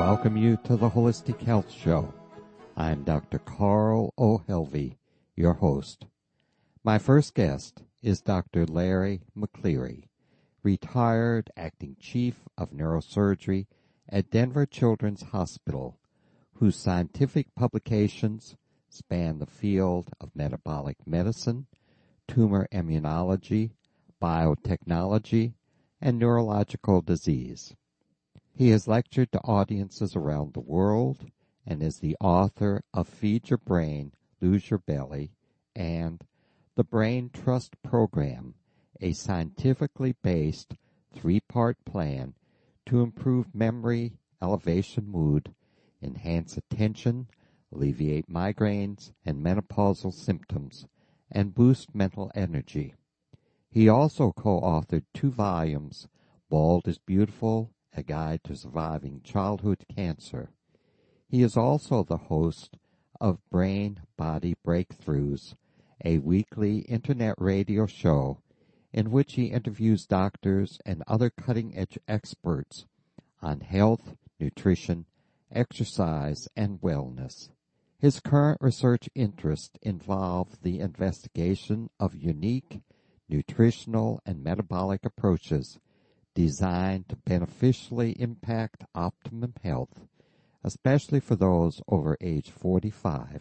welcome you to the Holistic Health Show. I'm Dr. Carl O'Helvey, your host. My first guest is Dr. Larry McCleary, retired acting chief of neurosurgery at Denver Children's Hospital, whose scientific publications span the field of metabolic medicine, tumor immunology, biotechnology, and neurological disease. He has lectured to audiences around the world and is the author of Feed Your Brain, Lose Your Belly and the Brain Trust Program, a scientifically based 3-part plan to improve memory, elevation mood, enhance attention, alleviate migraines and menopausal symptoms, and boost mental energy. He also co-authored 2 volumes, Bald is Beautiful, A Guide to Surviving Childhood Cancer. He is also the host of Brain Body Breakthroughs, a weekly internet radio show in which he interviews doctors and other cutting-edge experts on health, nutrition, exercise, and wellness. His current research interests involve the investigation of unique nutritional and metabolic approaches designed to beneficially impact optimum health, especially for those over age 45.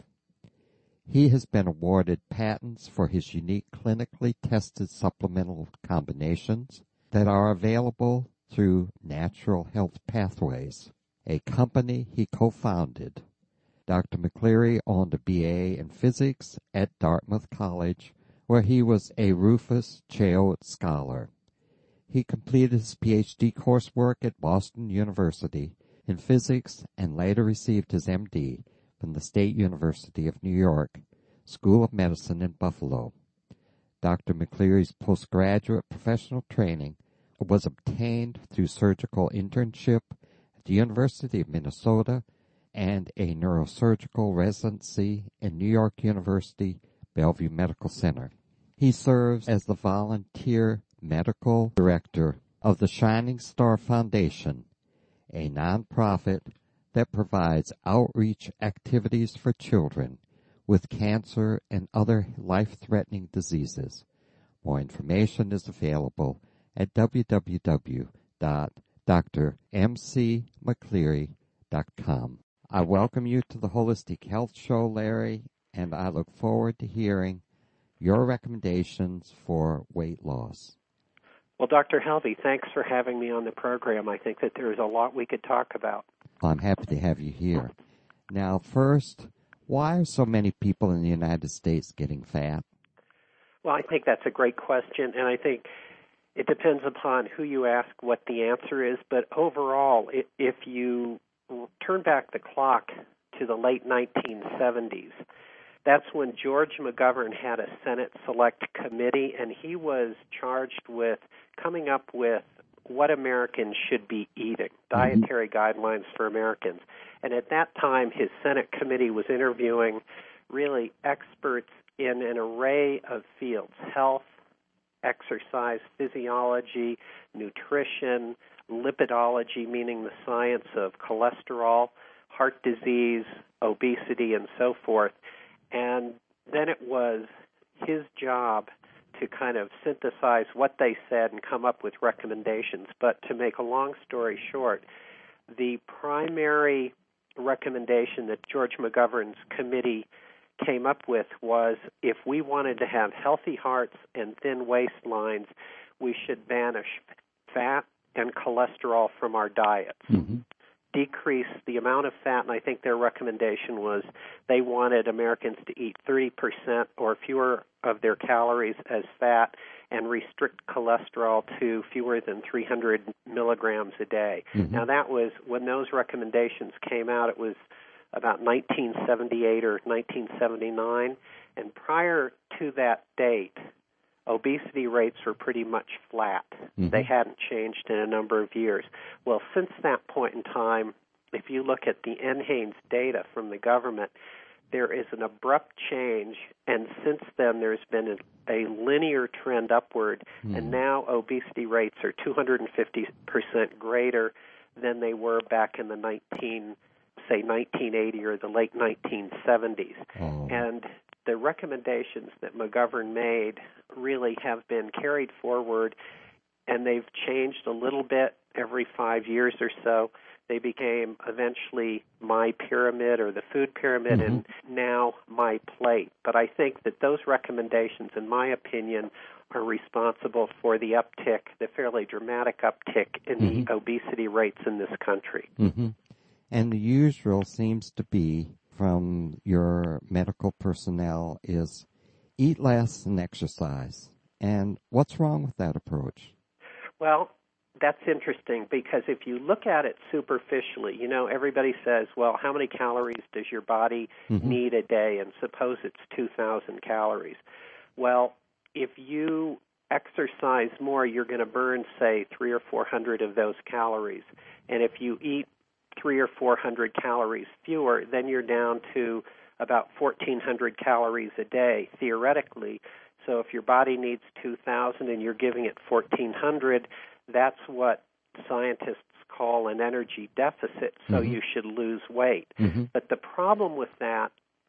He has been awarded patents for his unique clinically tested supplemental combinations that are available through Natural Health Pathways, a company he co-founded. Dr. McCleary owned a BA in physics at Dartmouth College, where he was a Rufus Choate Scholar. He completed his PhD coursework at Boston University in physics and later received his MD from the State University of New York, School of Medicine in Buffalo. Dr. McCleary's postgraduate professional training was obtained through surgical internship at the University of Minnesota and a neurosurgical residency in New York University Bellevue Medical Center. He serves as the volunteer medical director of the Shining Star Foundation, a nonprofit that provides outreach activities for children with cancer and other life-threatening diseases. More information is available at www.drmcmccleary.com. I welcome you to the Holistic Health Show, Larry, and I look forward to hearing your recommendations for weight loss. Well, Dr. Helvey, thanks for having me on the program. I think that there's a lot we could talk about. Well, I'm happy to have you here. Now, first, why are so many people in the United States getting fat? Well, I think that's a great question, and I think it depends upon who you ask what the answer is. But overall, if you turn back the clock to the late 1970s, that's when George McGovern had a Senate Select Committee, and he was charged with coming up with what Americans should be eating, dietary guidelines for Americans. And at that time, his Senate committee was interviewing really experts in an array of fields: health, exercise, physiology, nutrition, lipidology, meaning the science of cholesterol, heart disease, obesity, and so forth. And then it was his job to kind of synthesize what they said and come up with recommendations. But to make a long story short, the primary recommendation that George McGovern's committee came up with was if we wanted to have healthy hearts and thin waistlines, we should banish fat and cholesterol from our diets. Decrease the amount of fat, and I think their recommendation was they wanted Americans to eat 30% or fewer of their calories as fat and restrict cholesterol to fewer than 300 milligrams a day. Now, that was, when those recommendations came out, it was about 1978 or 1979, and prior to that date, obesity rates were pretty much flat. They hadn't changed in a number of years. Well, since that point in time, if you look at the NHANES data from the government, there is an abrupt change, and since then there's been a linear trend upward, and now obesity rates are 250% greater than they were back in the 1980 or the late 1970s. Oh. And the recommendations that McGovern made really have been carried forward, and they've changed a little bit every 5 years or so. They became eventually My Pyramid or the Food Pyramid, and now My Plate. But I think that those recommendations, in my opinion, are responsible for the uptick, the fairly dramatic uptick in the obesity rates in this country. And the usual seems to be from your medical personnel is eat less and exercise. And what's wrong with that approach? Well, that's interesting because if you look at it superficially, everybody says, well, how many calories does your body need a day? And suppose it's 2,000 calories. Well, if you exercise more, you're going to burn, say, 300 or 400 of those calories. And if you eat 300 or 400 calories fewer, then you're down to about 1,400 calories a day, theoretically. So if your body needs 2,000 and you're giving it 1,400, that's what scientists call an energy deficit, so you should lose weight. But the problem with that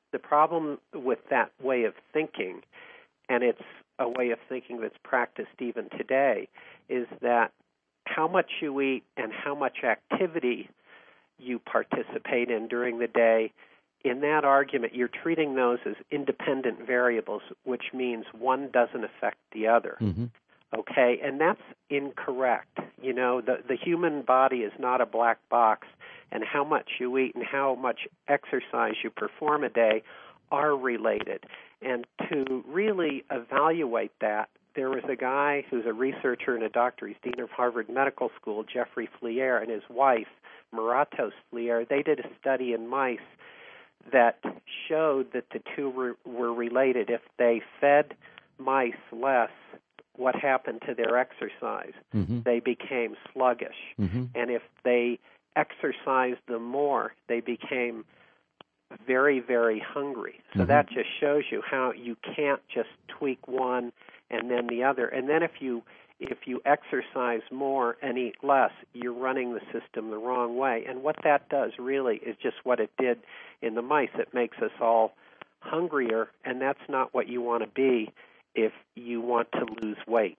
way of thinking, and it's a way of thinking that's practiced even today, is that how much you eat and how much activity you participate in during the day, in that argument, you're treating those as independent variables, which means one doesn't affect the other. Okay, and that's incorrect. The human body is not a black box, and how much you eat and how much exercise you perform a day are related. And to really evaluate that, there was a guy who's a researcher and a doctor. He's dean of Harvard Medical School, Jeffrey Flier, and his wife, Maratos Flier. They did a study in mice that showed that the two were related. If they fed mice less, what happened to their exercise? They became sluggish. And if they exercised them more, they became very, very hungry. So that just shows you how you can't just tweak one and then the other. And then if you exercise more and eat less, you're running the system the wrong way. And what that does really is just what it did in the mice. It makes us all hungrier, and that's not what you want to be if you want to lose weight.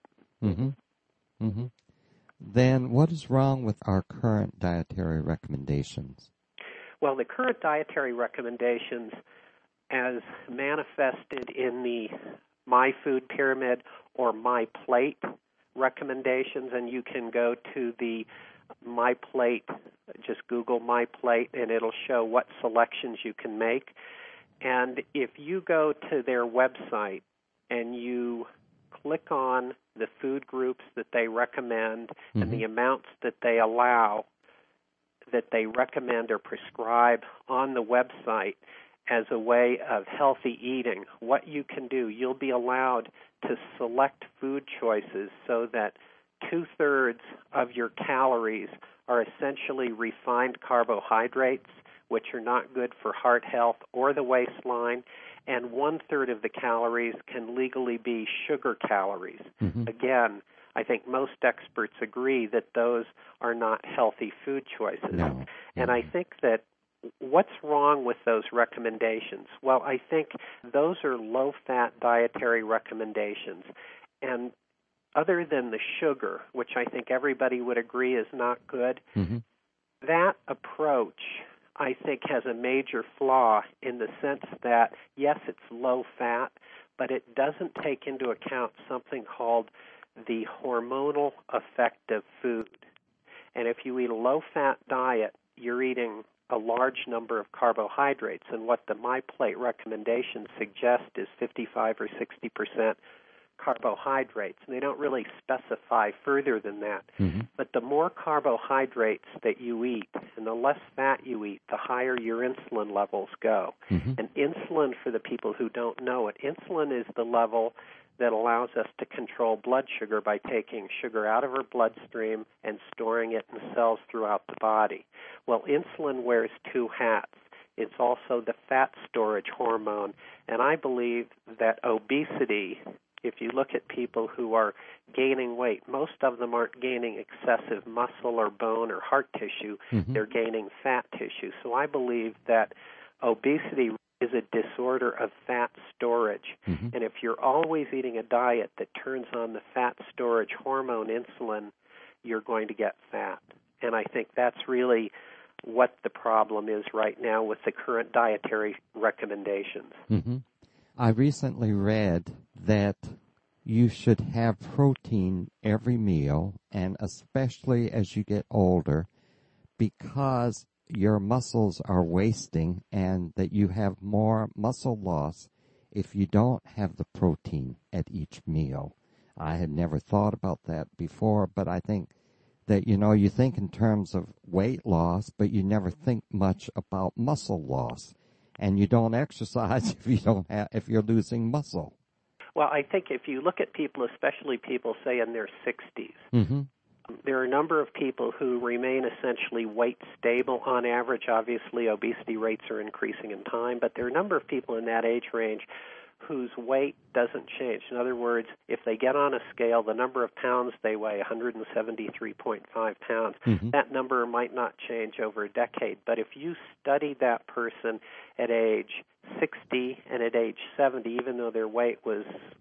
Then what is wrong with our current dietary recommendations? Well, the current dietary recommendations, as manifested in the My Food Pyramid or My Plate recommendations, and you can go to the My Plate, just Google My Plate, and it'll show what selections you can make. And if you go to their website and you click on the food groups that they recommend and the amounts that they allow, that they recommend or prescribe on the website as a way of healthy eating, what you can do, you'll be allowed to select food choices so that 2/3 of your calories are essentially refined carbohydrates, which are not good for heart health or the waistline, and 1/3 of the calories can legally be sugar calories. Again, I think most experts agree that those are not healthy food choices. No. And I think that what's wrong with those recommendations? Well, I think those are low-fat dietary recommendations. And other than the sugar, which I think everybody would agree is not good, that approach, I think, has a major flaw in the sense that, yes, it's low-fat, but it doesn't take into account something called the hormonal effect of food. And if you eat a low-fat diet, you're eating a large number of carbohydrates, and what the My Plate recommendations suggest is 55 or 60% carbohydrates, and they don't really specify further than that. But the more carbohydrates that you eat and the less fat you eat, the higher your insulin levels go. And insulin, for the people who don't know it, insulin is the level that allows us to control blood sugar by taking sugar out of our bloodstream and storing it in cells throughout the body. Well, insulin wears two hats. It's also the fat storage hormone, and I believe that obesity if you look at people who are gaining weight, most of them aren't gaining excessive muscle or bone or heart tissue. They're gaining fat tissue. So I believe that obesity is a disorder of fat storage. And if you're always eating a diet that turns on the fat storage hormone insulin, you're going to get fat. And I think that's really what the problem is right now with the current dietary recommendations. I recently read that you should have protein every meal, and especially as you get older, because your muscles are wasting and that you have more muscle loss if you don't have the protein at each meal. I had never thought about that before, but I think that, you think in terms of weight loss, but you never think much about muscle loss. And you don't exercise if you're losing muscle. Well, I think if you look at people, especially people, say, in their 60s, there are a number of people who remain essentially weight stable on average. Obviously, obesity rates are increasing in time, but there are a number of people in that age range whose weight doesn't change. In other words, if they get on a scale, the number of pounds they weigh, 173.5 pounds, that number might not change over a decade. But if you study that person at age 60 and at age 70, even though their weight was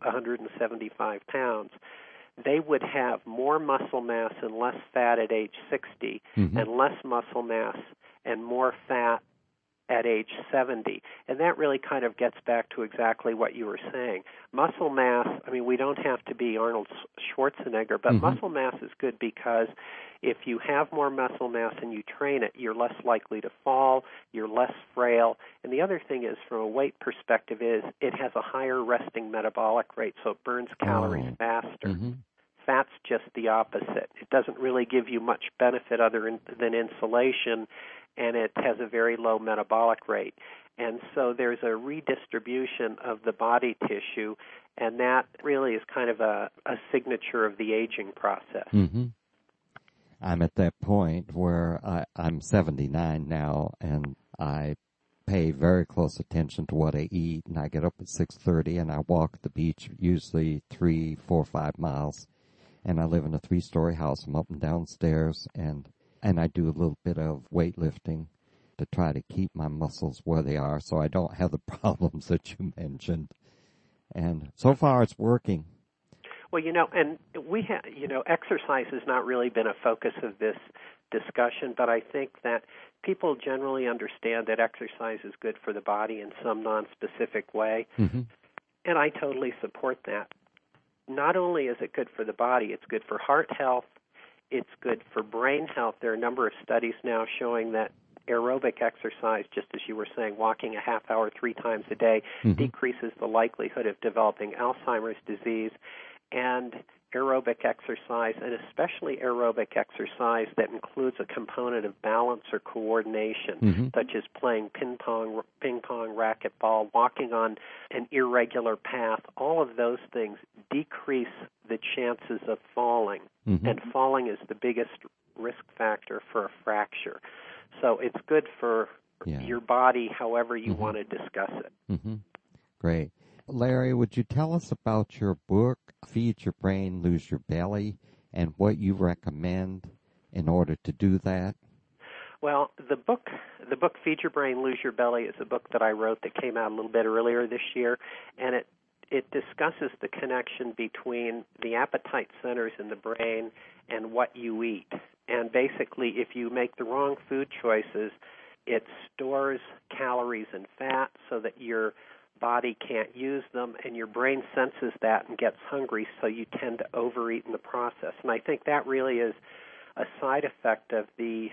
175 pounds, they would have more muscle mass and less fat at age 60 and less muscle mass and more fat at age 70. And that really kind of gets back to exactly what you were saying. Muscle mass, we don't have to be Arnold Schwarzenegger, but muscle mass is good because if you have more muscle mass and you train it, you're less likely to fall, you're less frail. And the other thing is, from a weight perspective, is it has a higher resting metabolic rate, so it burns calories faster. Fat's just the opposite. It doesn't really give you much benefit other than insulation, and it has a very low metabolic rate. And so there's a redistribution of the body tissue, and that really is kind of a signature of the aging process. I'm at that point where I'm 79 now, and I pay very close attention to what I eat, and I get up at 6:30, and I walk the beach usually 3, 4, 5 miles. And I live in a 3-story house. I'm up and down stairs, and I do a little bit of weightlifting to try to keep my muscles where they are so I don't have the problems that you mentioned. And so far it's working. Well, and we have, exercise has not really been a focus of this discussion, but I think that people generally understand that exercise is good for the body in some non-specific way. And I totally support that. Not only is it good for the body, it's good for heart health, it's good for brain health. There are a number of studies now showing that aerobic exercise, just as you were saying, walking a half hour 3 times a day, decreases the likelihood of developing Alzheimer's disease. And aerobic exercise, and especially aerobic exercise that includes a component of balance or coordination, such as playing ping pong, racquetball, walking on an irregular path, all of those things decrease the chances of falling. And falling is the biggest risk factor for a fracture. So it's good for your body however you want to discuss it. Great. Larry, would you tell us about your book, Feed Your Brain, Lose Your Belly, and what you recommend in order to do that? Well, the book Feed Your Brain, Lose Your Belly is a book that I wrote that came out a little bit earlier this year, and it discusses the connection between the appetite centers in the brain and what you eat. And basically, if you make the wrong food choices, it stores calories and fat so that your body can't use them, and your brain senses that and gets hungry, so you tend to overeat in the process. And I think that really is a side effect of the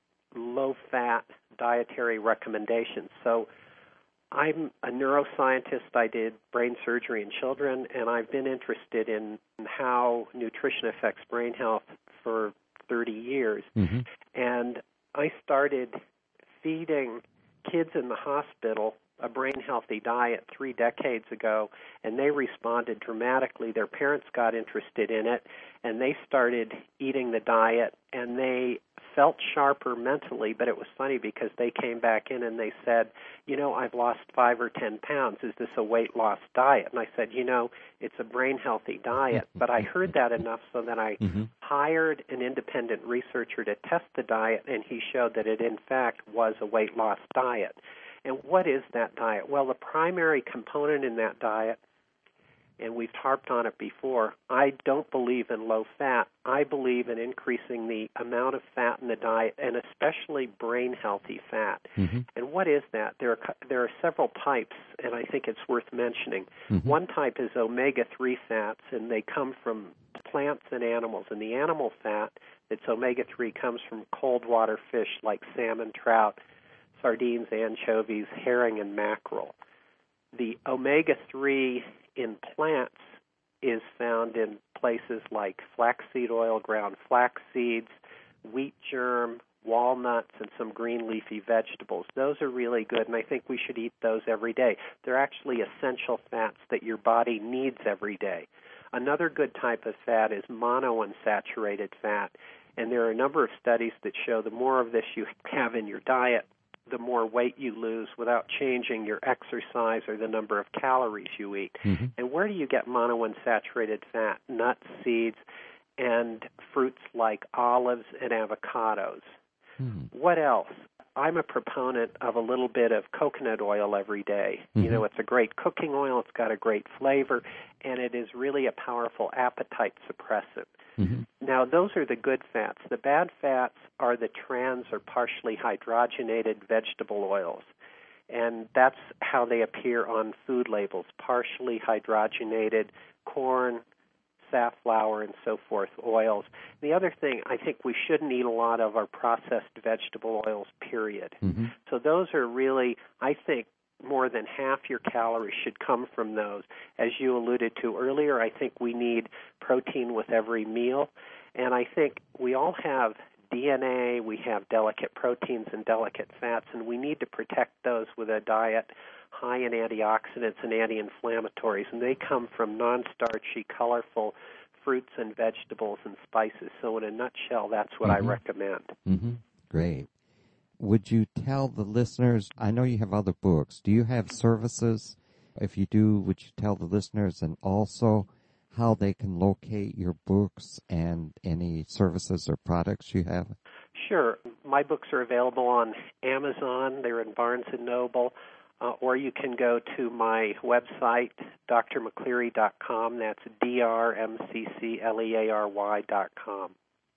low-fat dietary recommendations. So I'm a neuroscientist. I did brain surgery in children, and I've been interested in how nutrition affects brain health for 30 years. And I started feeding kids in the hospital a brain-healthy diet 3 decades ago, and they responded dramatically. Their parents got interested in it, and they started eating the diet, and they felt sharper mentally, but it was funny because they came back in and they said, I've lost 5 or 10 pounds. Is this a weight loss diet? And I said, it's a brain healthy diet. But I heard that enough so that I hired an independent researcher to test the diet, and he showed that it in fact was a weight loss diet. And what is that diet? Well, the primary component in that diet, and we've harped on it before, I don't believe in low fat. I believe in increasing the amount of fat in the diet, and especially brain-healthy fat. And what is that? There are several types, and I think it's worth mentioning. One type is omega-3 fats, and they come from plants and animals. And the animal fat that's omega-3 comes from cold water fish like salmon, trout, sardines, anchovies, herring, and mackerel. The omega-3 in plants is found in places like flaxseed oil, ground flax seeds, wheat germ, walnuts, and some green leafy vegetables. Those are really good, and I think we should eat those every day. They're actually essential fats that your body needs every day. Another good type of fat is monounsaturated fat, and there are a number of studies that show the more of this you have in your diet, the more weight you lose without changing your exercise or the number of calories you eat. And where do you get monounsaturated fat? Nuts, seeds, and fruits like olives and avocados. What else? I'm a proponent of a little bit of coconut oil every day. It's a great cooking oil, it's got a great flavor, and it is really a powerful appetite suppressant. Now, those are the good fats. The bad fats are the trans or partially hydrogenated vegetable oils, and that's how they appear on food labels, partially hydrogenated corn, safflower, and so forth oils. The other thing, I think we shouldn't eat a lot of are processed vegetable oils, period. So those are really, I think, more than half your calories should come from those. As you alluded to earlier, I think we need protein with every meal. And I think we all have DNA, we have delicate proteins and delicate fats, and we need to protect those with a diet high in antioxidants and anti-inflammatories. And they come from non-starchy, colorful fruits and vegetables and spices. So in a nutshell, that's what I recommend. Great. Would you tell the listeners, I know you have other books, do you have services? If you do, would you tell the listeners, and also how they can locate your books and any services or products you have? Sure. My books are available on Amazon. They're in Barnes & Noble. Or you can go to my website, drmccleary.com. That's drmccleary.com.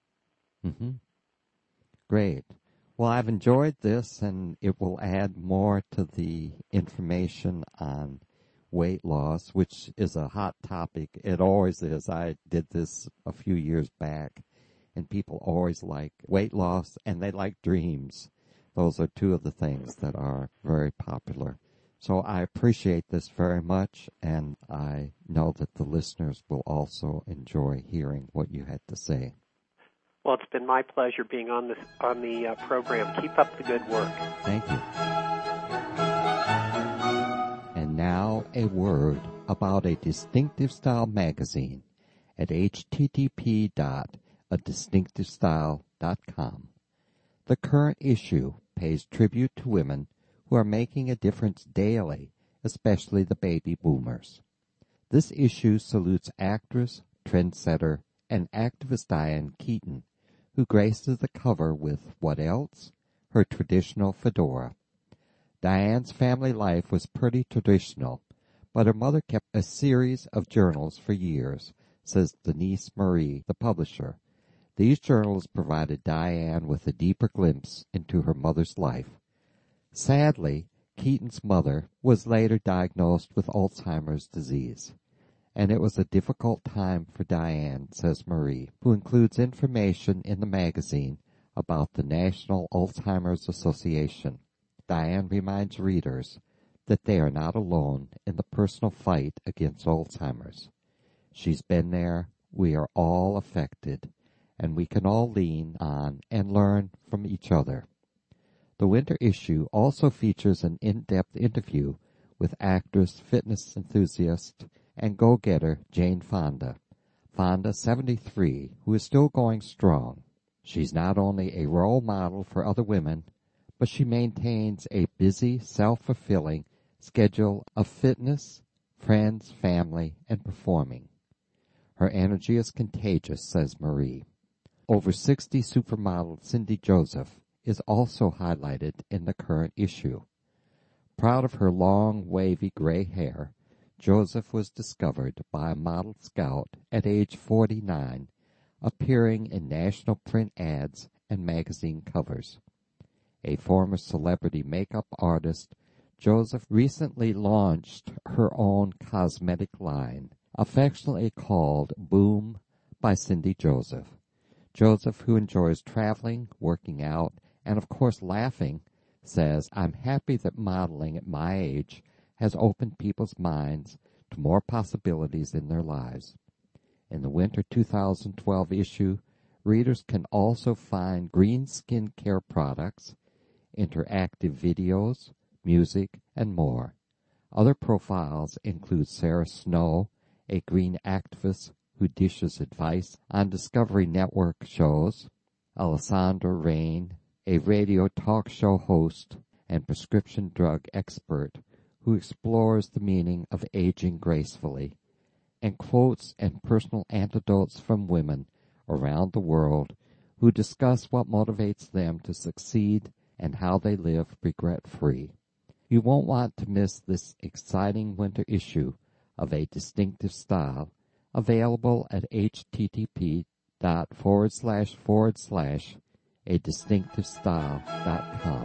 Great. Well, I've enjoyed this, and it will add more to the information on weight loss, which is a hot topic. It always is. I did this a few years back, and people always like weight loss, and they like dreams. Those are two of the things that are very popular. So I appreciate this very much, and I know that the listeners will also enjoy hearing what you had to say. Well, it's been my pleasure being on the program. Keep up the good work. Thank you. And now a word about A Distinctive Style magazine at http://adistinctivestyle.com. The current issue pays tribute to women who are making a difference daily, especially the baby boomers. This issue salutes actress, trendsetter, and activist Diane Keaton, who graces the cover with what else? Her traditional fedora. Diane's family life was pretty traditional, but her mother kept a series of journals for years, says Denise Marie, the publisher. These journals provided Diane with a deeper glimpse into her mother's life. Sadly, Keaton's mother was later diagnosed with Alzheimer's disease, and it was a difficult time for Diane, says Marie, who includes information in the magazine about the National Alzheimer's Association. Diane reminds readers that they are not alone in the personal fight against Alzheimer's. She's been there, we are all affected, and we can all lean on and learn from each other. The winter issue also features an in-depth interview with actress, fitness enthusiast, and go-getter Jane Fonda. Fonda, 73, who is still going strong. She's not only a role model for other women, but she maintains a busy, self-fulfilling schedule of fitness, friends, family, and performing. Her energy is contagious, says Marie. Over 60 supermodel Cindy Joseph is also highlighted in the current issue. Proud of her long, wavy gray hair, Joseph was discovered by a model scout at age 49, appearing in national print ads and magazine covers. A former celebrity makeup artist, Joseph recently launched her own cosmetic line, affectionately called Boom by Cindy Joseph. Joseph, who enjoys traveling, working out, and of course laughing, says, "I'm happy that modeling at my age has opened people's minds to more possibilities in their lives." In the winter 2012 issue, readers can also find green skincare products, interactive videos, music, and more. Other profiles include Sarah Snow, a green activist who dishes advice on Discovery Network shows, Alessandra Rain, a radio talk show host and prescription drug expert who explores the meaning of aging gracefully, and quotes and personal anecdotes from women around the world who discuss what motivates them to succeed and how they live regret-free. You won't want to miss this exciting winter issue of A Distinctive Style, available at http://adistinctivestyle.com.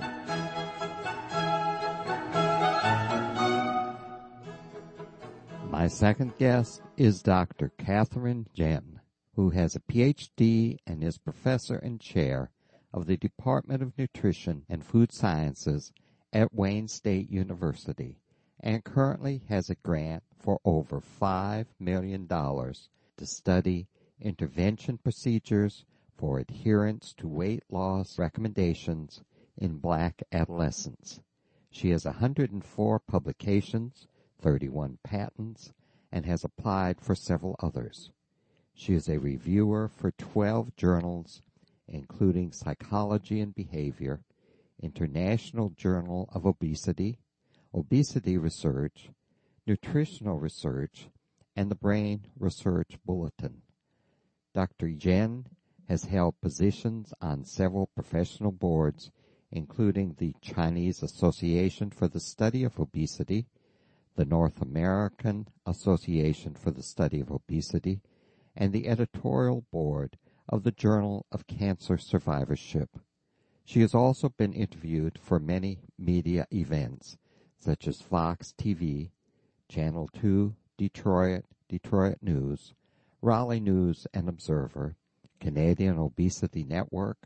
My second guest is Dr. Catherine Jen, who has a Ph.D. and is professor and chair of the Department of Nutrition and Food Sciences at Wayne State University, and currently has a grant for over $5 million to study intervention procedures for adherence to weight loss recommendations in Black adolescents. She has 104 publications, 31 patents, and has applied for several others. She is a reviewer for 12 journals, including Psychology and Behavior, International Journal of Obesity, Obesity Research, Nutritional Research, and the Brain Research Bulletin. Dr. Jen has held positions on several professional boards, including the Chinese Association for the Study of Obesity, the North American Association for the Study of Obesity, and the editorial board of the Journal of Cancer Survivorship. She has also been interviewed for many media events, such as Fox TV, Channel 2, Detroit News, Raleigh News and Observer, Canadian Obesity Network,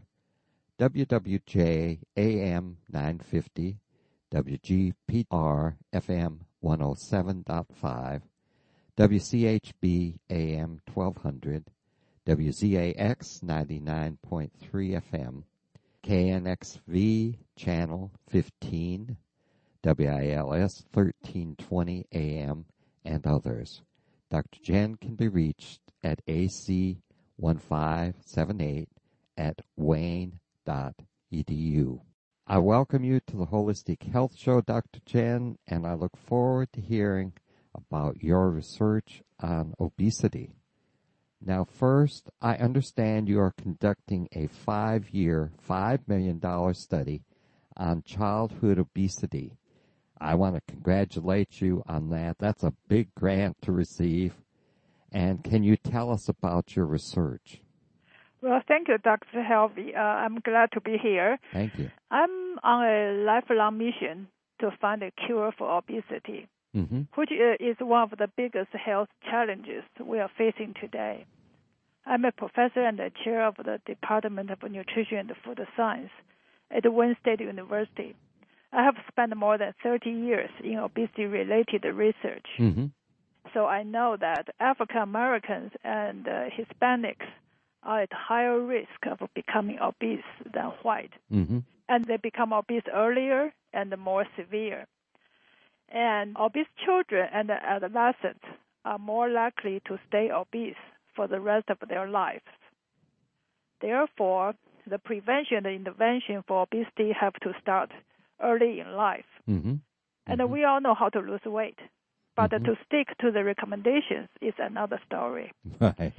WWJ AM 950, WGPR FM 107.5, WCHB AM 1200, WZAX 99.3 FM, KNXV Channel 15, WILS 1320 AM, and others. Dr. Jen can be reached at ac1578@wayne.edu. I welcome you to the Holistic Health Show, Dr. Jen, and I look forward to hearing about your research on obesity. Now, first, I understand you are conducting a 5-year, $5 million study on childhood obesity. I want to congratulate you on that. That's a big grant to receive. And can you tell us about your research? Well, thank you, Dr. Helvey. I'm glad to be here. Thank you. I'm on a lifelong mission to find a cure for obesity, which is one of the biggest health challenges we are facing today. I'm a professor and a chair of the Department of Nutrition and Food Science at Wayne State University. I have spent more than 30 years in obesity-related research. So I know that African Americans and Hispanics are at higher risk of becoming obese than white. And they become obese earlier and more severe. And obese children and adolescents are more likely to stay obese for the rest of their lives. Therefore, the prevention and intervention for obesity have to start early in life. Mm-hmm. And Mm-hmm. we all know how to lose weight. But Mm-hmm. to stick to the recommendations is another story. Right.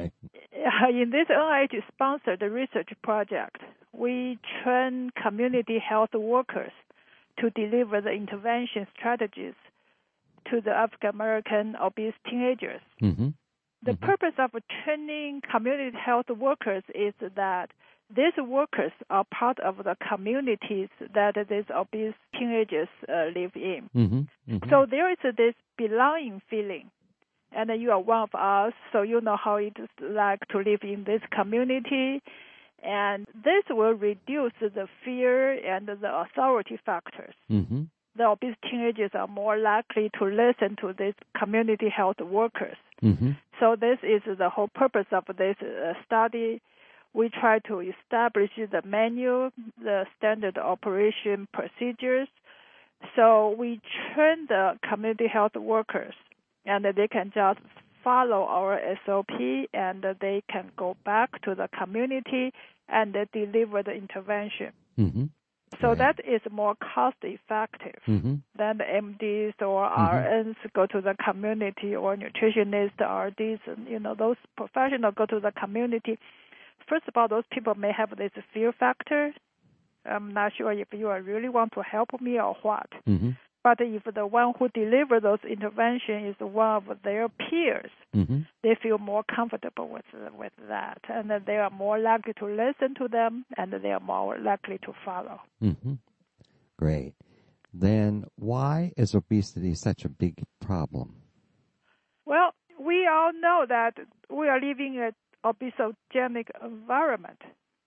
In this NIH-sponsored research project, we train community health workers to deliver the intervention strategies to the African American obese teenagers. Mm-hmm. The purpose of training community health workers is that these workers are part of the communities that these obese teenagers live in. Mm-hmm. Mm-hmm. So there is this belonging feeling. And you are one of us, so you know how it is like to live in this community. And this will reduce the fear and the authority factors. Mm-hmm. The obese teenagers are more likely to listen to these community health workers. Mm-hmm. So this is the whole purpose of this study. We try to establish the manual, the standard operation procedures. So we train the community health workers, and they can just follow our SOP, and they can go back to the community and deliver the intervention. Mm-hmm. So Right. that is more cost-effective Mm-hmm. than the MDs or RNs go to the community, or nutritionists, RDs, and those professionals go to the community. First of all, those people may have this fear factor. I'm not sure if you really want to help me or what. Mm-hmm. But if the one who delivers those interventions is one of their peers, Mm-hmm. they feel more comfortable with that, and then they are more likely to listen to them, and they are more likely to follow. Mm-hmm. Great. Then why is obesity such a big problem? Well, we all know that we are living in an obesogenic environment,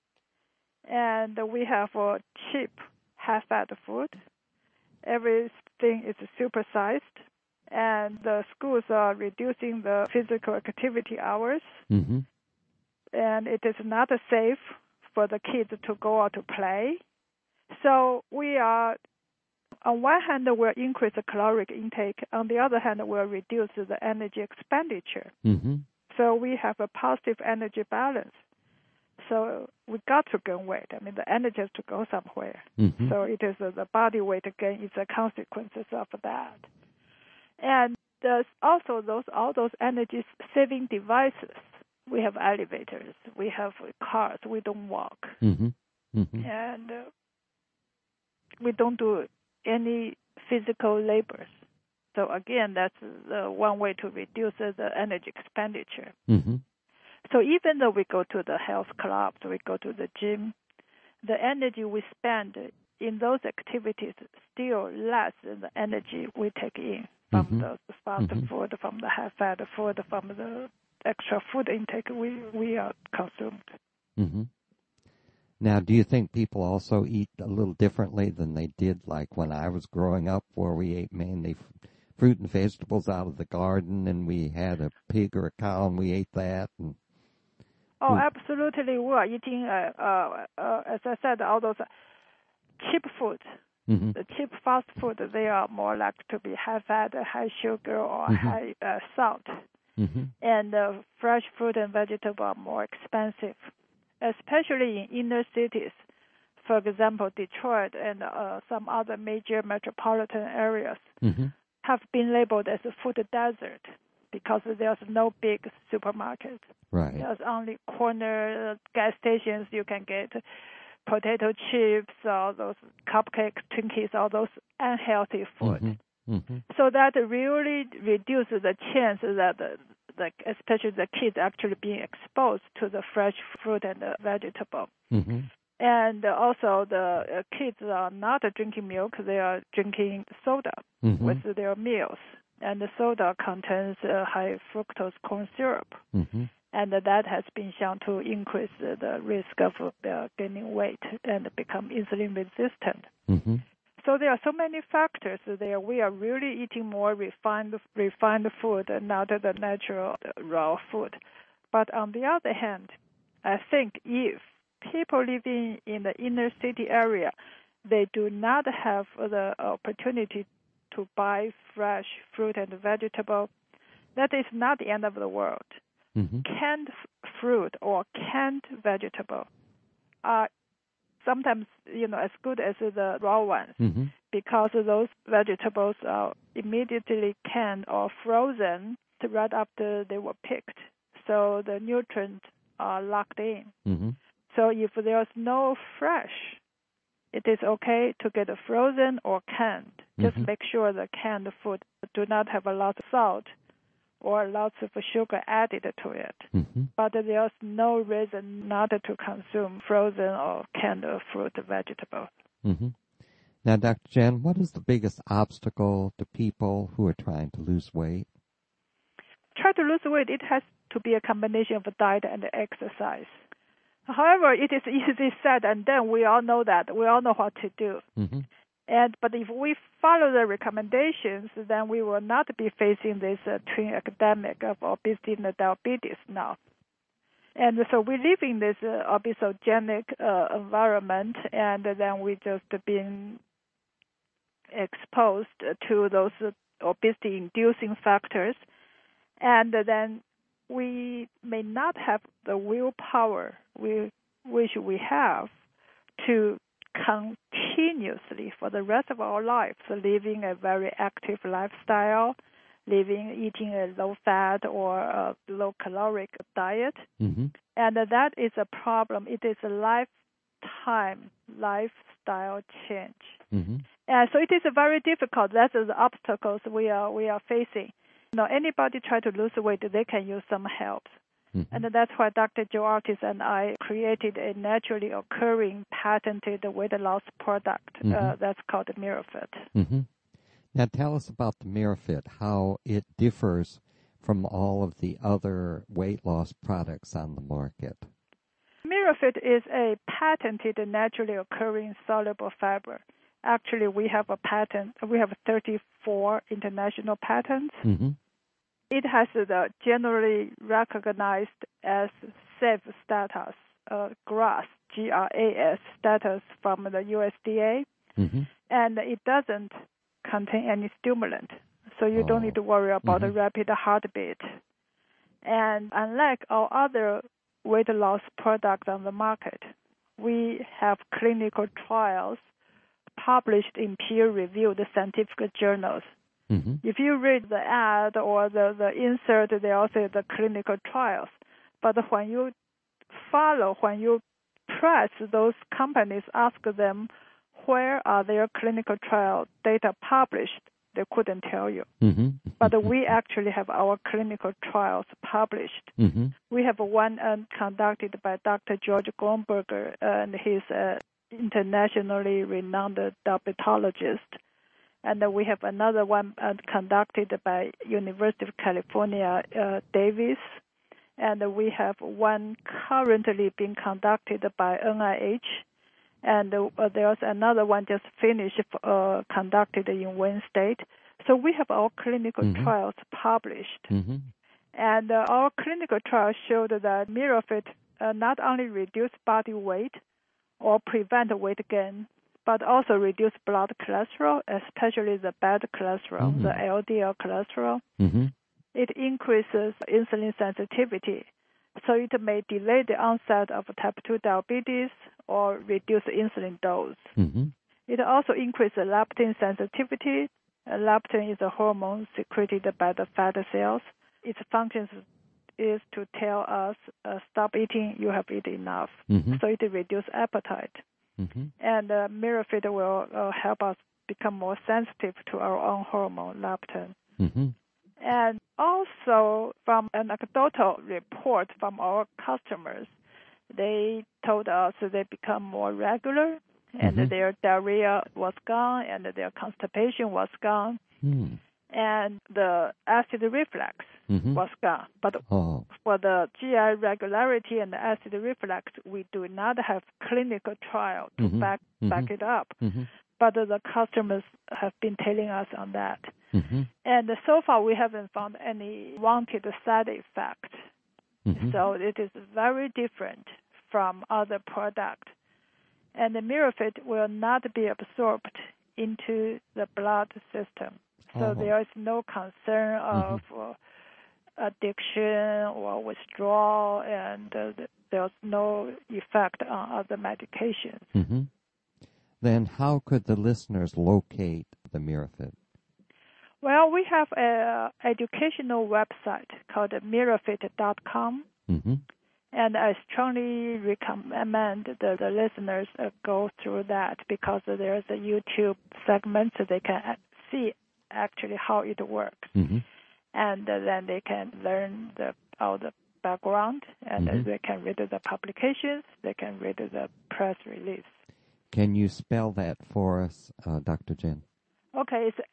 and we have cheap, high-fat food. Everything is supersized, and the schools are reducing the physical activity hours, Mm-hmm. and it is not safe for the kids to go out to play. So we are, on one hand, we'll increase the caloric intake. On the other hand, we'll reduce the energy expenditure. Mm-hmm. So we have a positive energy balance. So we got to gain weight. I mean, the energy has to go somewhere. Mm-hmm. So it is the body weight gain is the consequences of that. And there's also all those energy-saving devices. We have elevators. We have cars. We don't walk. Mm-hmm. Mm-hmm. And we don't do any physical labors. So again, that's the one way to reduce the energy expenditure. Mm-hmm. So even though we go to the health clubs, we go to the gym, the energy we spend in those activities still less than the energy we take in from the fast food, from the high-fat food, from the extra food intake we are consumed. Mm-hmm. Now, do you think people also eat a little differently than they did like when I was growing up, where we ate mainly fruit and vegetables out of the garden, and we had a pig or a cow and we ate that? And oh, absolutely. We are eating, as I said, all those cheap food. Mm-hmm. The cheap fast food, they are more likely to be high fat, high sugar, or high salt. Mm-hmm. And fresh fruit and vegetables are more expensive, especially in inner cities. For example, Detroit and some other major metropolitan areas have been labeled as a food desert because there's no big supermarket. Right. There's only corner gas stations you can get potato chips, all those cupcakes, Twinkies, all those unhealthy food. Mm-hmm. Mm-hmm. So that really reduces the chance that especially the kids actually being exposed to the fresh fruit and the vegetable. Mm-hmm. And also the kids are not drinking milk, they are drinking soda with their meals. And the soda contains high fructose corn syrup. Mm-hmm. And that has been shown to increase the risk of gaining weight and become insulin resistant. Mm-hmm. So there are so many factors there. We are really eating more refined food and not the natural raw food. But on the other hand, I think if people living in the inner city area, they do not have the opportunity to buy fresh fruit and vegetable, that is not the end of the world. Mm-hmm. Canned fruit or canned vegetable are sometimes, as good as the raw ones, because those vegetables are immediately canned or frozen right after they were picked. So the nutrients are locked in. So if there's no fresh, it is okay to get frozen or canned. Just make sure the canned food do not have a lot of salt or lots of sugar added to it. But there's no reason not to consume frozen or canned fruit and vegetables. Now, Dr. Jen, what is the biggest obstacle to people who are trying to lose weight? Try to lose weight, it has to be a combination of diet and exercise. However, it is easy said and done. We all know that. We all know what to do. But if we follow the recommendations, then we will not be facing this twin epidemic of obesity and diabetes now. And so we live in this obesogenic environment, and then we just been exposed to those obesity-inducing factors, and then we may not have the willpower which we have to continuously for the rest of our lives living a very active lifestyle, eating a low-fat or a low-caloric diet. And that is a problem. It is a lifestyle change. And so it is very difficult. That's the obstacles we are facing. Anybody try to lose weight, they can use some help. And that's why Dr. Joe Artis and I created a naturally occurring patented weight loss product that's called MiraFit. Now tell us about the MiraFit, how it differs from all of the other weight loss products on the market. MiraFit is a patented naturally occurring soluble fiber. Actually, we have a patent. We have 34 international patents. It has the generally recognized as safe status, GRAS, G-R-A-S status from the USDA, and it doesn't contain any stimulant, so you don't need to worry about a rapid heartbeat. And unlike our other weight loss products on the market, we have clinical trials published in peer-reviewed scientific journals. If you read the ad or the insert, they all say the clinical trials. But when you press those companies, ask them where are their clinical trial data published, they couldn't tell you. But we actually have our clinical trials published. We have one conducted by Dr. George Gromberger, and he's an internationally renowned diabetologist. And we have another one conducted by University of California, Davis. And we have one currently being conducted by NIH. And there's another one just finished, conducted in Wayne State. So we have our clinical trials published. And our clinical trials showed that MiraFit not only reduce body weight or prevent weight gain, but also reduce blood cholesterol, especially the bad cholesterol, the LDL cholesterol. It increases insulin sensitivity, so it may delay the onset of type 2 diabetes or reduce insulin dose. It also increases leptin sensitivity. Leptin is a hormone secreted by the fat cells. Its function is to tell us, stop eating, you have eaten enough. So it reduces appetite. And MiraFit will help us become more sensitive to our own hormone, leptin. And also, from an anecdotal report from our customers, they told us they become more regular, and their diarrhea was gone, and their constipation was gone, and the acid reflux was gone. But for the GI regularity and the acid reflux, we do not have clinical trial to back it up. But the customers have been telling us on that. And so far, we haven't found any wanted side effect. So it is very different from other products. And the MiraFit will not be absorbed into the blood system. So there is no concern of addiction or withdrawal, and there's no effect on other medications. Mm-hmm. Then how could the listeners locate the MiraFit? Well, we have an educational website called mirafit.com. Mm-hmm. And I strongly recommend the listeners go through that because there's a YouTube segment so they can see actually how it works. Mm-hmm. And then they can learn all the background, and they can read the publications, they can read the press release. Can you spell that for us, Dr. Jen? Okay, it's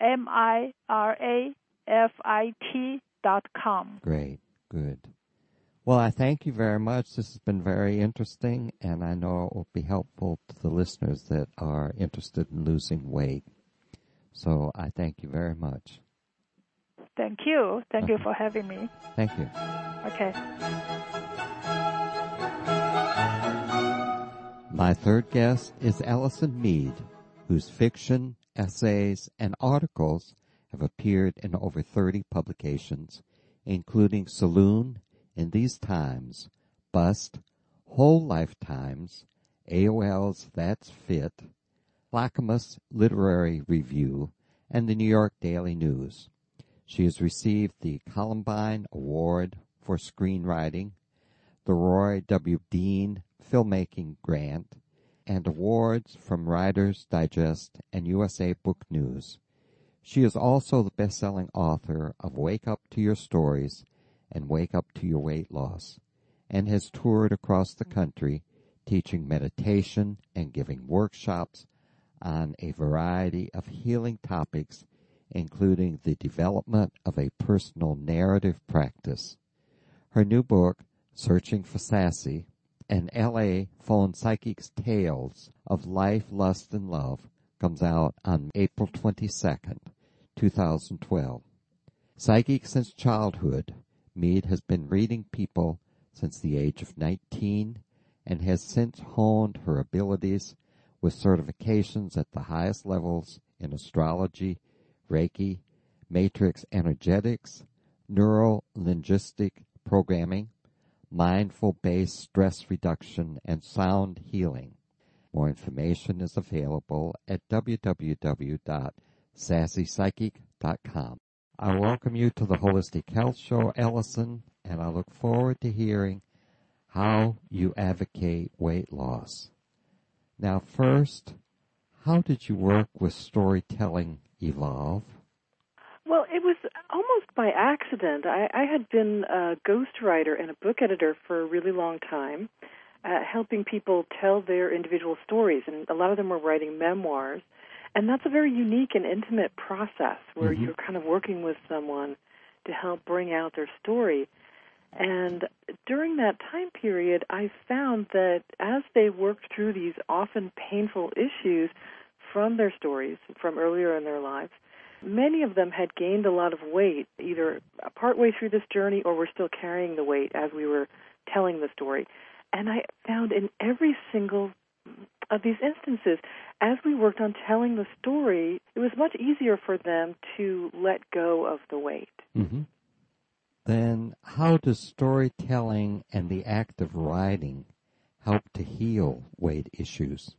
mirafit.com. Great, good. Well, I thank you very much. This has been very interesting, and I know it will be helpful to the listeners that are interested in losing weight. So I thank you very much. Thank you. Thank you for having me. Thank you. Okay. My third guest is Allison Mead, whose fiction, essays, and articles have appeared in over 30 publications, including Saloon, In These Times, Bust, Whole Lifetimes, AOL's That's Fit, Clackamas Literary Review, and the New York Daily News. She has received the Columbine Award for Screenwriting, the Roy W. Dean Filmmaking Grant, and awards from Writer's Digest and USA Book News. She is also the best-selling author of Wake Up to Your Stories and Wake Up to Your Weight Loss, and has toured across the country teaching meditation and giving workshops on a variety of healing topics, including the development of a personal narrative practice. Her new book, Searching for Sassy, and L.A. Phone Psychic's Tales of Life, Lust, and Love, comes out on April 22nd, 2012. Psychic since childhood, Mead has been reading people since the age of 19 and has since honed her abilities with certifications at the highest levels in astrology, Reiki, matrix energetics, neuro-linguistic programming, mindful-based stress reduction, and sound healing. More information is available at www.sassypsychic.com. I welcome you to the Holistic Health Show, Ellison, and I look forward to hearing how you advocate weight loss. Now, first, how did you work with storytelling evolve? Well, it was almost by accident. I had been a ghostwriter and a book editor for a really long time, helping people tell their individual stories, and a lot of them were writing memoirs. And that's a very unique and intimate process where you're kind of working with someone to help bring out their story. And during that time period, I found that as they worked through these often painful issues from their stories from earlier in their lives, many of them had gained a lot of weight, either partway through this journey or were still carrying the weight as we were telling the story. And I found in every single of these instances, as we worked on telling the story, it was much easier for them to let go of the weight. Mm-hmm. Then how does storytelling and the act of writing help to heal weight issues?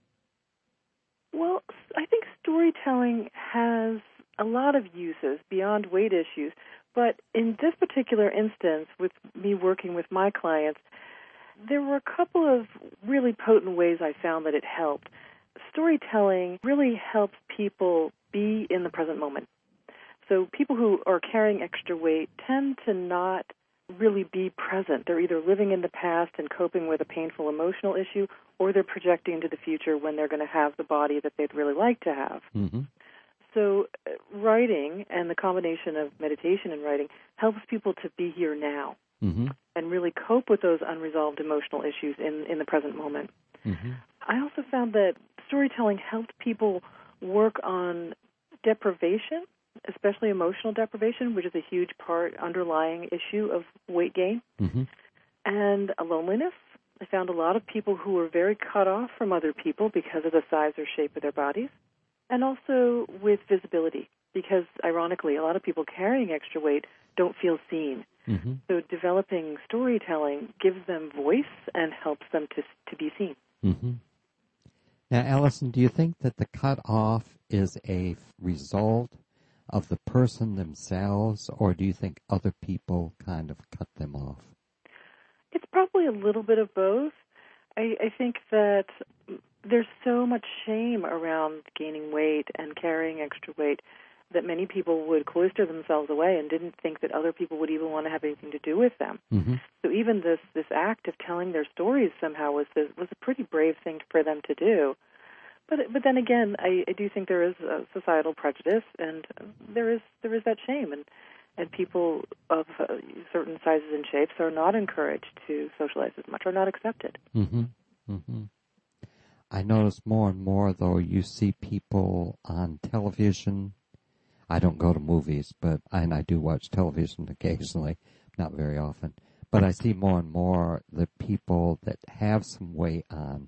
Well, I think storytelling has a lot of uses beyond weight issues, but in this particular instance, with me working with my clients, there were a couple of really potent ways I found that it helped. Storytelling really helps people be in the present moment. So people who are carrying extra weight tend to not really be present. They're either living in the past and coping with a painful emotional issue, or they're projecting into the future when they're going to have the body that they'd really like to have. Mm-hmm. So writing and the combination of meditation and writing helps people to be here now. Mm-hmm. And really cope with those unresolved emotional issues in the present moment. Mm-hmm. I also found that storytelling helped people work on deprivation, especially emotional deprivation, which is a huge underlying issue of weight gain, and loneliness. I found a lot of people who were very cut off from other people because of the size or shape of their bodies, and also with visibility, because ironically, a lot of people carrying extra weight don't feel seen. Mm-hmm. So developing storytelling gives them voice and helps them to be seen. Mm-hmm. Now, Allison, do you think that the cutoff is a result of the person themselves, or do you think other people kind of cut them off? It's probably a little bit of both. I think that there's so much shame around gaining weight and carrying extra weight that many people would cloister themselves away and didn't think that other people would even want to have anything to do with them. Mm-hmm. So even this act of telling their stories somehow was a pretty brave thing for them to do. But then again, I do think there is a societal prejudice, and there is that shame, and people of certain sizes and shapes are not encouraged to socialize as much, or not accepted. Mm-hmm. Mm-hmm. I notice more and more, though, you see people on television. I don't go to movies, and I do watch television occasionally, not very often. But I see more and more the people that have some weight on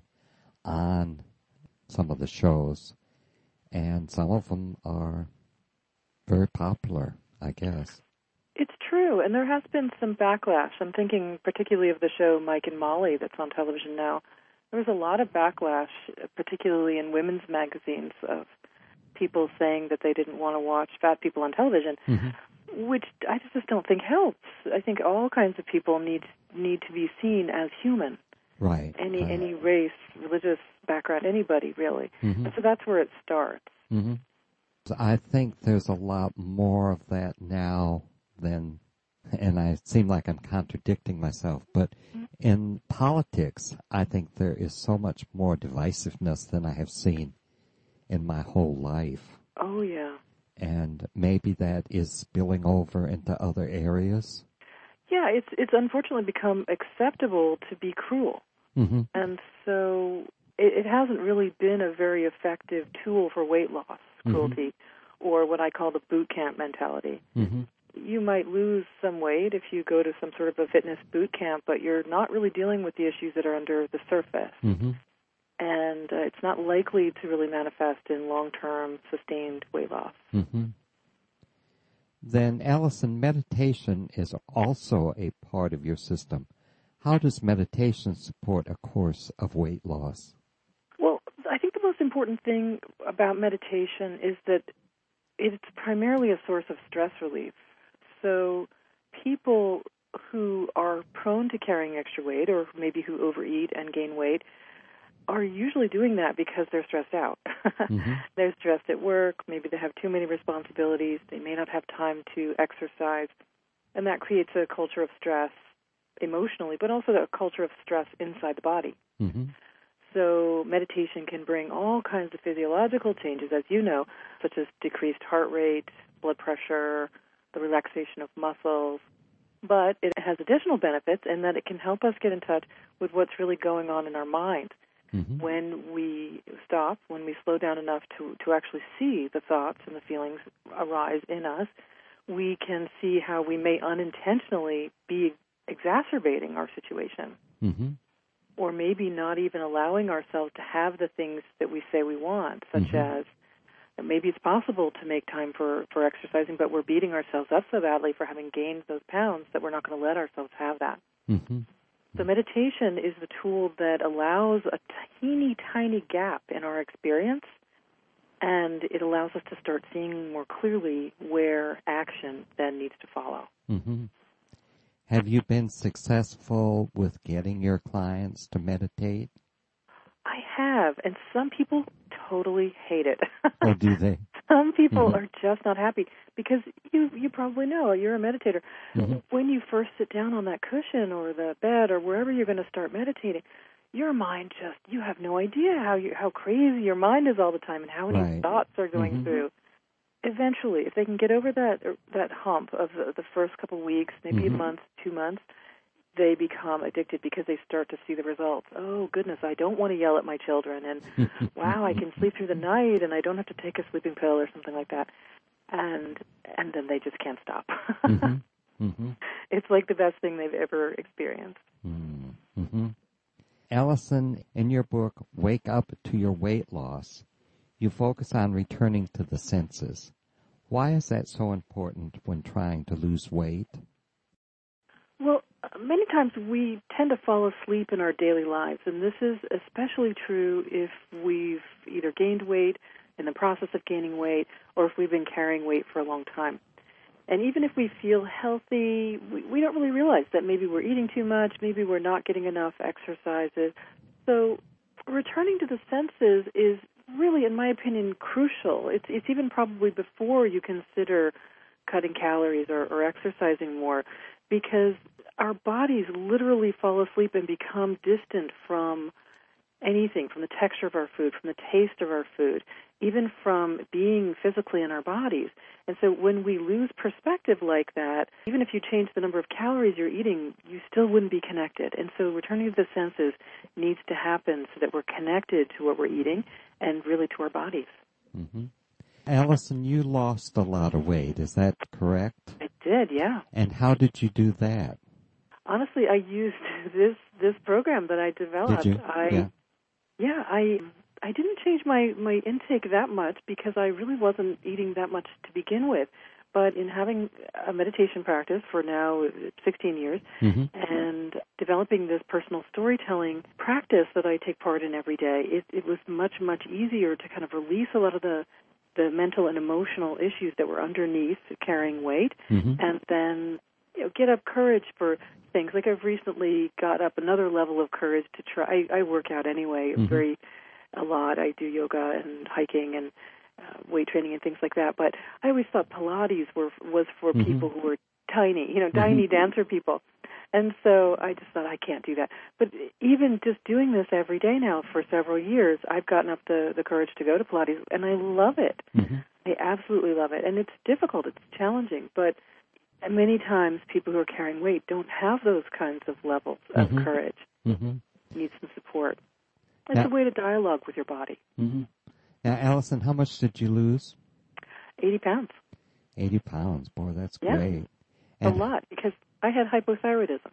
some of the shows, and some of them are very popular, I guess. It's true, and there has been some backlash. I'm thinking particularly of the show Mike and Molly that's on television now. There was a lot of backlash, particularly in women's magazines, of people saying that they didn't want to watch fat people on television, mm-hmm. which I just don't think helps. I think all kinds of people need to be seen as human. Right. Any race, religious background, anybody really. Mm-hmm. And so that's where it starts. Mm-hmm. So I think there's a lot more of that now than, and I seem like I'm contradicting myself, but in politics, I think there is so much more divisiveness than I have seen in my whole life. Oh, yeah. And maybe that is spilling over into other areas. Yeah, it's unfortunately become acceptable to be cruel. Mm-hmm. And so it hasn't really been a very effective tool for weight loss, cruelty, mm-hmm. or what I call the boot camp mentality. Mm-hmm. You might lose some weight if you go to some sort of a fitness boot camp, but you're not really dealing with the issues that are under the surface. Mm-hmm. And it's not likely to really manifest in long-term sustained weight loss. Mm-hmm. Then, Allison, meditation is also a part of your system. How does meditation support a course of weight loss? Well, I think the most important thing about meditation is that it's primarily a source of stress relief. So people who are prone to carrying extra weight, or maybe who overeat and gain weight, are usually doing that because they're stressed out. Mm-hmm. They're stressed at work, maybe they have too many responsibilities, they may not have time to exercise, and that creates a culture of stress emotionally, but also a culture of stress inside the body. Mm-hmm. So meditation can bring all kinds of physiological changes, as you know, such as decreased heart rate, blood pressure, the relaxation of muscles, but it has additional benefits in that it can help us get in touch with what's really going on in our mind. Mm-hmm. When we stop, when we slow down enough to actually see the thoughts and the feelings arise in us, we can see how we may unintentionally be exacerbating our situation. Mm-hmm. Or maybe not even allowing ourselves to have the things that we say we want, such mm-hmm. as maybe it's possible to make time for exercising, but we're beating ourselves up so badly for having gained those pounds that we're not going to let ourselves have that. Mm-hmm. So meditation is the tool that allows a teeny, tiny gap in our experience, and it allows us to start seeing more clearly where action then needs to follow. Mm-hmm. Have you been successful with getting your clients to meditate? I have, and some people totally hate it. Oh, do they? Some people mm-hmm. are just not happy because you probably know, you're a meditator. Mm-hmm. When you first sit down on that cushion or the bed or wherever you're going to start meditating, your mind you have no idea how crazy your mind is all the time and how many right. thoughts are going mm-hmm. through. Eventually, if they can get over that hump of the first couple of weeks, maybe mm-hmm. a month, 2 months, they become addicted because they start to see the results. Oh, goodness, I don't want to yell at my children. And, wow, I can sleep through the night, and I don't have to take a sleeping pill or something like that. And then they just can't stop. Mm-hmm. Mm-hmm. It's like the best thing they've ever experienced. Mm-hmm. Allison, in your book, Wake Up to Your Weight Loss, you focus on returning to the senses. Why is that so important when trying to lose weight? Well, many times we tend to fall asleep in our daily lives, and this is especially true if we've either gained weight, in the process of gaining weight, or if we've been carrying weight for a long time. And even if we feel healthy, we don't really realize that maybe we're eating too much, maybe we're not getting enough exercises. So returning to the senses is really, in my opinion, crucial. It's even probably before you consider cutting calories or exercising more, because our bodies literally fall asleep and become distant from anything, from the texture of our food, from the taste of our food, even from being physically in our bodies. And so when we lose perspective like that, even if you change the number of calories you're eating, you still wouldn't be connected. And so returning to the senses needs to happen so that we're connected to what we're eating and really to our bodies. Mm-hmm. Allison, you lost a lot of weight. Is that correct? I did, yeah. And how did you do that? Honestly, I used this program that I developed. Did you? I didn't change my intake that much because I really wasn't eating that much to begin with. But in having a meditation practice for now 16 years mm-hmm. and developing this personal storytelling practice that I take part in every day, it was much, much easier to kind of release a lot of the mental and emotional issues that were underneath carrying weight, mm-hmm. and then get up courage for things. Like I've recently got up another level of courage to try. I work out anyway, mm-hmm. a lot. I do yoga and hiking and weight training and things like that. But I always thought Pilates was for mm-hmm. people who were tiny, mm-hmm. tiny dancer people. And so I just thought, I can't do that. But even just doing this every day now for several years, I've gotten up the courage to go to Pilates, and I love it. Mm-hmm. I absolutely love it. And it's difficult. It's challenging. But many times people who are carrying weight don't have those kinds of levels of mm-hmm. courage. Mm-hmm. Need some support. It's a way to dialogue with your body. Mm-hmm. Now, Allison, how much did you lose? 80 pounds. 80 pounds. Boy, that's yeah. great. And a lot, because I had hypothyroidism.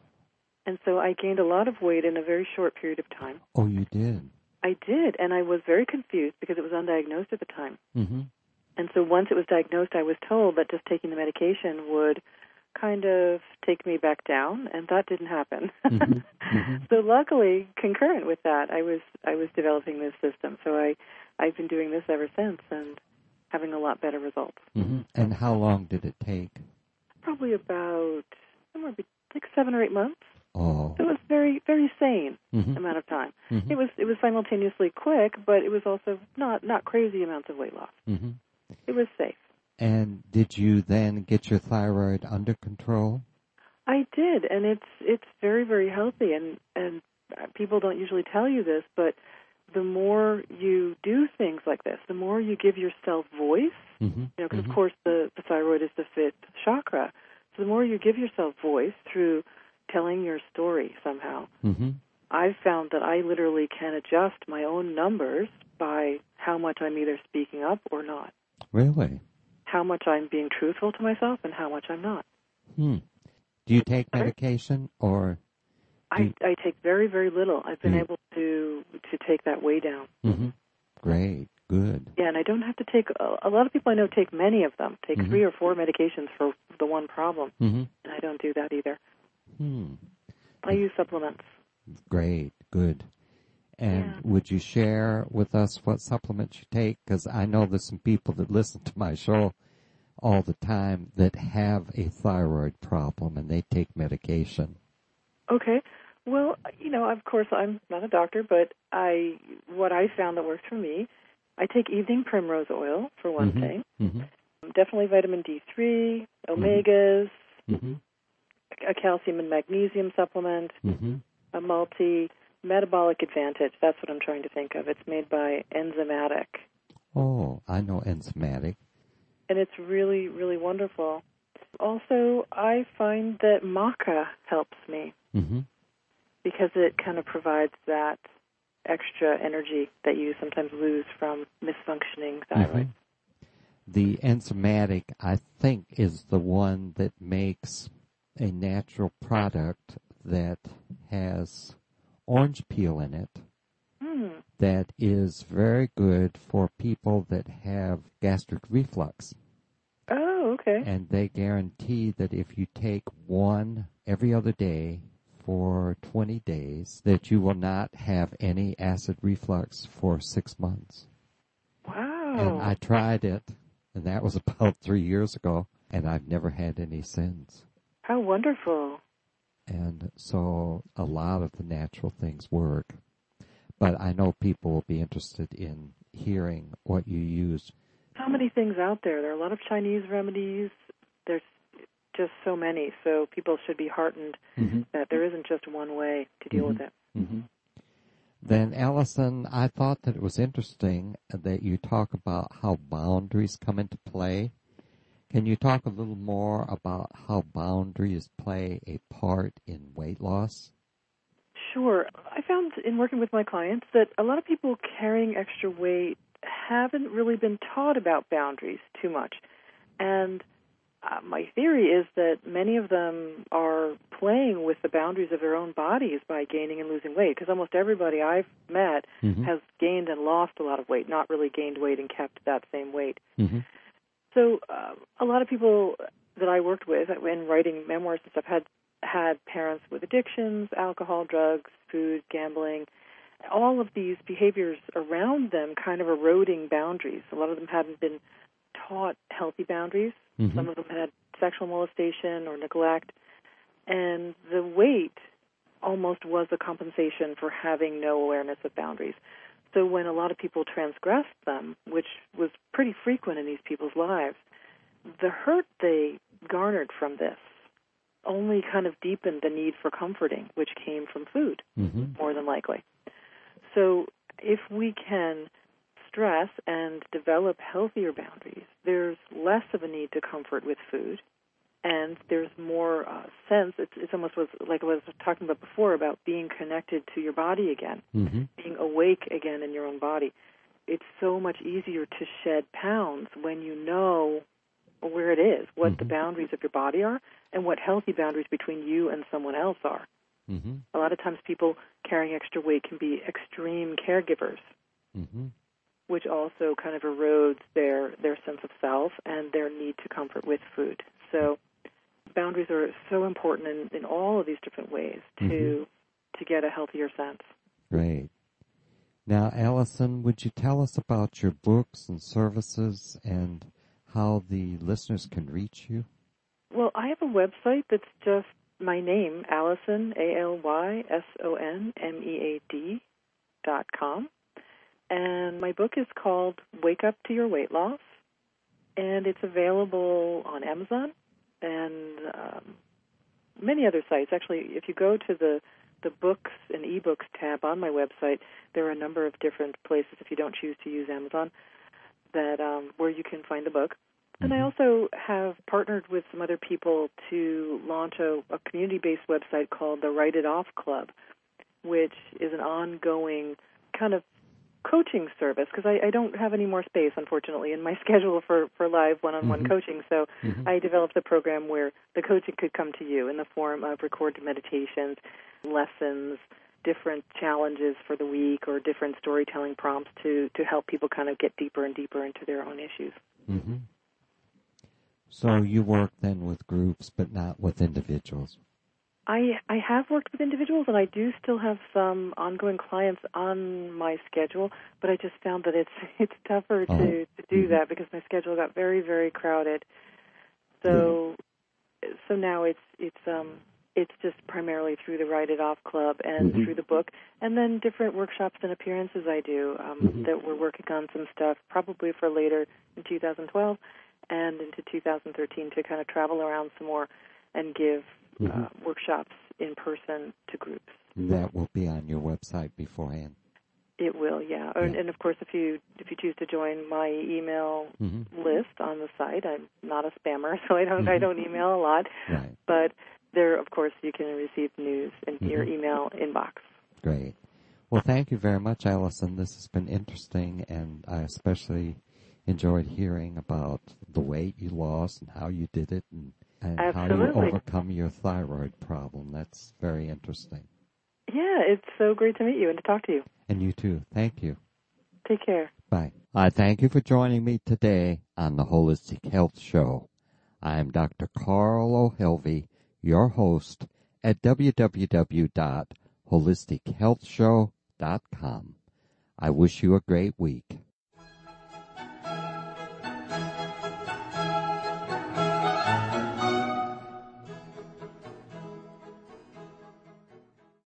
And so I gained a lot of weight in a very short period of time. Oh, you did? I did, and I was very confused because it was undiagnosed at the time. Mm-hmm. And so once it was diagnosed, I was told that just taking the medication would kind of take me back down, and that didn't happen. Mm-hmm. Mm-hmm. So luckily, concurrent with that, I was developing this system. So I've been doing this ever since and having a lot better results. Mm-hmm. And how long did it take? Probably about somewhere like 7 or 8 months. Oh. So it was very, very sane mm-hmm. amount of time. Mm-hmm. It was simultaneously quick, but it was also not crazy amounts of weight loss. Mm-hmm. It was safe. And did you then get your thyroid under control? I did, and it's very, very healthy. And people don't usually tell you this, but the more you do things like this, the more you give yourself voice. Mm-hmm. Because mm-hmm. of course the thyroid is the fifth chakra. So the more you give yourself voice through telling your story somehow, mm-hmm. I've found that I literally can adjust my own numbers by how much I'm either speaking up or not. Really? How much I'm being truthful to myself and how much I'm not. Do you take medication or? I take very, very little. I've been able to take that way down. Mm-hmm. Great. Good. Yeah, and I don't have to take, a lot of people I know take many of them, take mm-hmm. 3 or 4 medications for the one problem. Mm-hmm. And I don't do that either. I use supplements. Great. Good. And would you share with us what supplements you take? Because I know there's some people that listen to my show all the time that have a thyroid problem and they take medication. Okay. Well, of course, I'm not a doctor, but what I found that works for me, I take evening primrose oil, for one mm-hmm. thing. Mm-hmm. Definitely vitamin D3, omegas, mm-hmm. a calcium and magnesium supplement, mm-hmm. a multi-metabolic advantage. That's what I'm trying to think of. It's made by Enzymatic. Oh, I know Enzymatic. And it's really, really wonderful. Also, I find that maca helps me mm-hmm. because it kind of provides that extra energy that you sometimes lose from misfunctioning thyroid. Mm-hmm. The Enzymatic, I think, is the one that makes a natural product that has orange peel in it that is very good for people that have gastric reflux. Oh, okay. And they guarantee that if you take 1 every other day for 20 days, that you will not have any acid reflux for 6 months. Wow. And I tried it, and that was about 3 years ago, and I've never had any since. How wonderful. And so a lot of the natural things work. But I know people will be interested in hearing what you use. So many things out there. There are a lot of Chinese remedies. There's just so many. So people should be heartened that there isn't just one way to deal with it. Then, Allison, I thought that it was interesting that you talk about how boundaries come into play. Can you talk a little more about how boundaries play a part in weight loss? Sure. I found in working with my clients that a lot of people carrying extra weight haven't really been taught about boundaries too much. And my theory is that many of them are playing with the boundaries of their own bodies by gaining and losing weight, because almost everybody I've met has gained and lost a lot of weight, not really gained weight and kept that same weight. So a lot of people that I worked with in writing memoirs and stuff had parents with addictions, alcohol, drugs, food, gambling, all of these behaviors around them kind of eroding boundaries. A lot of them hadn't been taught healthy boundaries. Some of them had sexual molestation or neglect. And the weight almost was a compensation for having no awareness of boundaries. So when a lot of people transgressed them, which was pretty frequent in these people's lives, the hurt they garnered from this only kind of deepened the need for comforting, which came from food, more than likely. So if we can stress and develop healthier boundaries, there's less of a need to comfort with food, and there's more sense. It's almost like I was talking about before, about being connected to your body again, being awake again in your own body. It's so much easier to shed pounds when you know where it is, what the boundaries of your body are, and what healthy boundaries between you and someone else are. A lot of times people carrying extra weight can be extreme caregivers, which also kind of erodes their sense of self and their need to comfort with food. So boundaries are so important in all of these different ways to get a healthier sense. Great. Now, Allison, would you tell us about your books and services and how the listeners can reach you? Well, I have a website that's just my name, Allyson, ALYSONMEAD.com. And my book is called Wake Up to Your Weight Loss, and it's available on Amazon and many other sites. Actually, if you go to the books and ebooks tab on my website, there are a number of different places, if you don't choose to use Amazon, that where you can find the book. And I also have partnered with some other people to launch a community-based website called the Write It Off Club, which is an ongoing kind of coaching service, because I don't have any more space, unfortunately, in my schedule for live one-on-one coaching. So I developed a program where the coaching could come to you in the form of recorded meditations, lessons, different challenges for the week, or different storytelling prompts to help people kind of get deeper and deeper into their own issues. So you work then with groups, but not with individuals? I have worked with individuals, and I do still have some ongoing clients on my schedule, but I just found that it's tougher to do that because my schedule got very, very crowded. So now it's just primarily through the Write It Off Club and through the book, and then different workshops and appearances I do that we're working on some stuff probably for later in 2012 and into 2013 to kind of travel around some more and give workshops in person to groups. That will be on your website beforehand. It will, yeah. And of course, if you choose to join my email list on the site, I'm not a spammer, so I don't email a lot. Right. But there, of course, you can receive news in your email inbox. Great. Well, thank you very much, Allison. This has been interesting, and I especially enjoyed hearing about the weight you lost and how you did it, and how you overcome your thyroid problem. That's very interesting. Yeah, it's so great to meet you and to talk to you. And you too. Thank you. Take care. Bye. I thank you for joining me today on the Holistic Health Show. I am Dr. Carl O'Helvey, your host, at www.holistichealthshow.com. I wish you a great week.